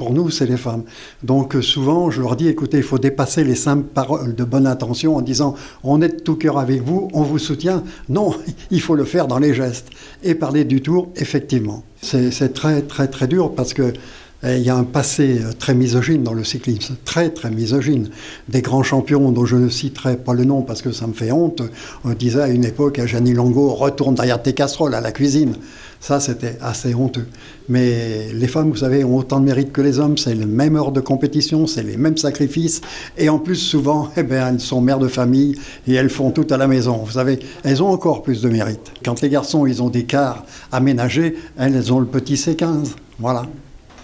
pour nous, c'est les femmes. Donc souvent, je leur dis, écoutez, il faut dépasser les simples paroles de bonne intention en disant, on est de tout cœur avec vous, on vous soutient. Non, il faut le faire dans les gestes. Et parler du Tour, effectivement. C'est très, très, très dur parce que il y a un passé très misogyne dans le cyclisme, très très misogyne. Des grands champions dont je ne citerai pas le nom parce que ça me fait honte, on disait à une époque à Jeannie Longo, retourne derrière tes casseroles à la cuisine. Ça, c'était assez honteux. Mais les femmes, vous savez, ont autant de mérite que les hommes, c'est les mêmes heures de compétition, c'est les mêmes sacrifices, et en plus, souvent, elles sont mères de famille et elles font tout à la maison. Vous savez, elles ont encore plus de mérite. Quand les garçons, ils ont des cars aménagés, elles ont le petit C15. Voilà.